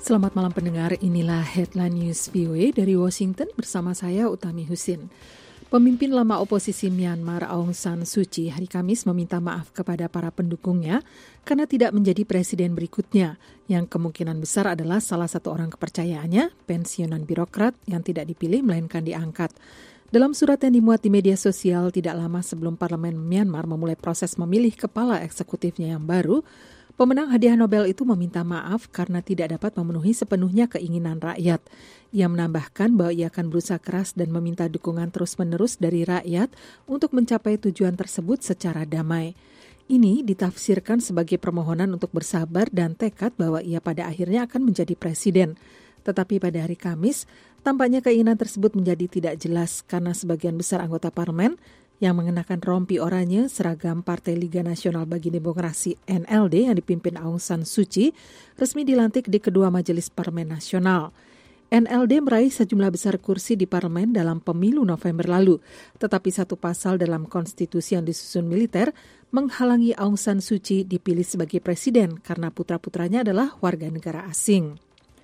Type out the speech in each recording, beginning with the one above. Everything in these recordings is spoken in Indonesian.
Selamat malam pendengar, inilah Headline News VOA dari Washington bersama saya Utami Husin. Pemimpin lama oposisi Myanmar Aung San Suu Kyi hari Kamis meminta maaf kepada para pendukungnya karena tidak menjadi presiden berikutnya, yang kemungkinan besar adalah salah satu orang kepercayaannya, pensiunan birokrat yang tidak dipilih melainkan diangkat. Dalam surat yang dimuat di media sosial tidak lama sebelum parlemen Myanmar memulai proses memilih kepala eksekutifnya yang baru, pemenang hadiah Nobel itu meminta maaf karena tidak dapat memenuhi sepenuhnya keinginan rakyat. Ia menambahkan bahwa ia akan berusaha keras dan meminta dukungan terus-menerus dari rakyat untuk mencapai tujuan tersebut secara damai. Ini ditafsirkan sebagai permohonan untuk bersabar dan tekad bahwa ia pada akhirnya akan menjadi presiden. Tetapi pada hari Kamis, tampaknya keinginan tersebut menjadi tidak jelas karena sebagian besar anggota parlemen yang mengenakan rompi oranye seragam Partai Liga Nasional Bagi Demokrasi NLD yang dipimpin Aung San Suu Kyi resmi dilantik di kedua majelis parlemen nasional. NLD meraih sejumlah besar kursi di parlemen dalam pemilu November lalu, tetapi satu pasal dalam konstitusi yang disusun militer menghalangi Aung San Suu Kyi dipilih sebagai presiden karena putra-putranya adalah warga negara asing.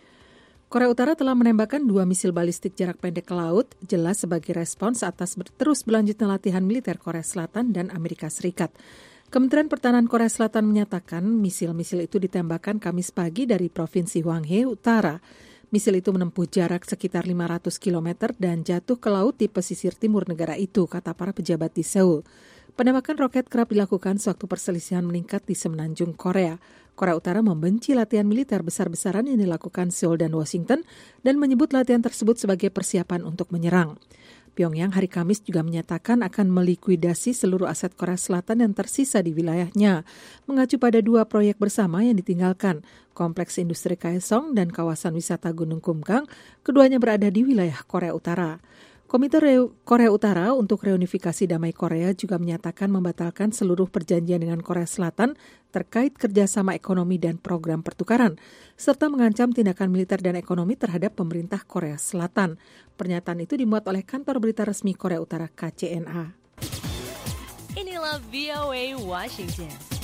Korea Utara telah menembakkan 2 misil balistik jarak pendek ke laut, jelas sebagai respons atas terus berlanjutnya latihan militer Korea Selatan dan Amerika Serikat. Kementerian Pertahanan Korea Selatan menyatakan misil-misil itu ditembakkan Kamis pagi dari Provinsi Hwanghae Utara. Misil itu menempuh jarak sekitar 500 km dan jatuh ke laut di pesisir timur negara itu, kata para pejabat di Seoul. Penembakan roket kerap dilakukan sewaktu perselisihan meningkat di semenanjung Korea. Korea Utara membenci latihan militer besar-besaran yang dilakukan Seoul dan Washington dan menyebut latihan tersebut sebagai persiapan untuk menyerang. Pyongyang hari Kamis juga menyatakan akan melikuidasi seluruh aset Korea Selatan yang tersisa di wilayahnya, mengacu pada 2 proyek bersama yang ditinggalkan, Kompleks Industri Kaesong dan kawasan wisata Gunung Kumgang, keduanya berada di wilayah Korea Utara. Komite Korea Utara untuk Reunifikasi Damai Korea juga menyatakan membatalkan seluruh perjanjian dengan Korea Selatan terkait kerjasama ekonomi dan program pertukaran, serta mengancam tindakan militer dan ekonomi terhadap pemerintah Korea Selatan. Pernyataan itu dimuat oleh kantor berita resmi Korea Utara KCNA. Inilah VOA Washington.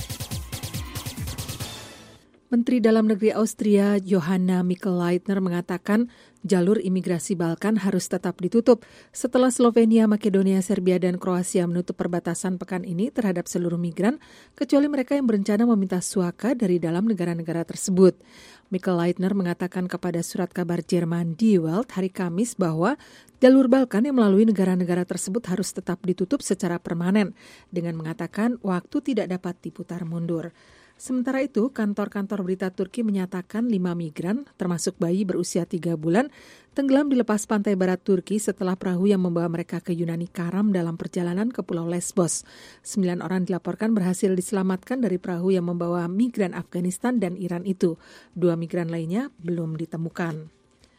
Menteri Dalam Negeri Austria Johanna Mikl-Leitner mengatakan jalur imigrasi Balkan harus tetap ditutup setelah Slovenia, Makedonia, Serbia, dan Kroasia menutup perbatasan pekan ini terhadap seluruh migran, kecuali mereka yang berencana meminta suaka dari dalam negara-negara tersebut. Mikl-Leitner mengatakan kepada surat kabar Jerman Die Welt hari Kamis bahwa jalur Balkan yang melalui negara-negara tersebut harus tetap ditutup secara permanen, dengan mengatakan waktu tidak dapat diputar mundur. Sementara itu, kantor-kantor berita Turki menyatakan 5 migran, termasuk bayi berusia 3 bulan, tenggelam di lepas pantai barat Turki setelah perahu yang membawa mereka ke Yunani karam dalam perjalanan ke Pulau Lesbos. 9 orang dilaporkan berhasil diselamatkan dari perahu yang membawa migran Afghanistan dan Iran itu. 2 migran lainnya belum ditemukan.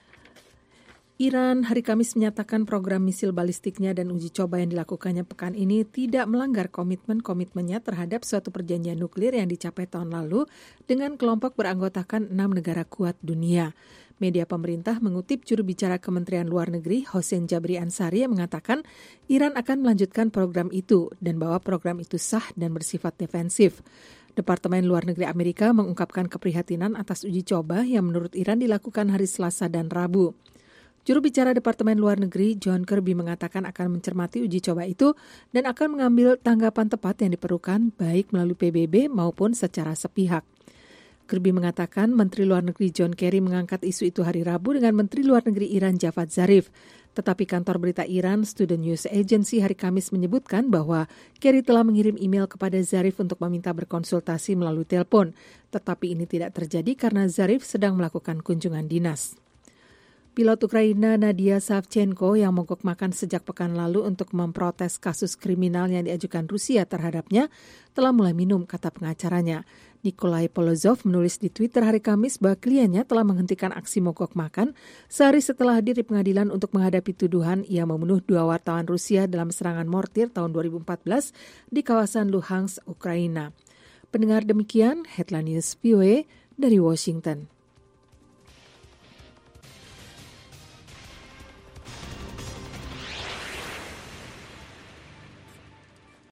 Iran hari Kamis menyatakan program misil balistiknya dan uji coba yang dilakukannya pekan ini tidak melanggar komitmennya terhadap suatu perjanjian nuklir yang dicapai tahun lalu dengan kelompok beranggotakan 6 negara kuat dunia. Media pemerintah mengutip juru bicara Kementerian Luar Negeri Hossein Jabri Ansari yang mengatakan Iran akan melanjutkan program itu dan bahwa program itu sah dan bersifat defensif. Departemen Luar Negeri Amerika mengungkapkan keprihatinan atas uji coba yang menurut Iran dilakukan hari Selasa dan Rabu. Juru bicara Departemen Luar Negeri John Kirby mengatakan akan mencermati uji coba itu dan akan mengambil tanggapan tepat yang diperlukan baik melalui PBB maupun secara sepihak. Kirby mengatakan Menteri Luar Negeri John Kerry mengangkat isu itu hari Rabu dengan Menteri Luar Negeri Iran Javad Zarif. Tetapi kantor berita Iran Student News Agency hari Kamis menyebutkan bahwa Kerry telah mengirim email kepada Zarif untuk meminta berkonsultasi melalui telepon. Tetapi ini tidak terjadi karena Zarif sedang melakukan kunjungan dinas. Pilot Ukraina Nadia Savchenko yang mogok makan sejak pekan lalu untuk memprotes kasus kriminal yang diajukan Rusia terhadapnya telah mulai minum, kata pengacaranya. Nikolai Polozov menulis di Twitter hari Kamis bahwa kliennya telah menghentikan aksi mogok makan sehari setelah hadir di pengadilan untuk menghadapi tuduhan ia membunuh 2 wartawan Rusia dalam serangan mortir tahun 2014 di kawasan Luhansk, Ukraina. Pendengar, demikian Headline News VOA dari Washington.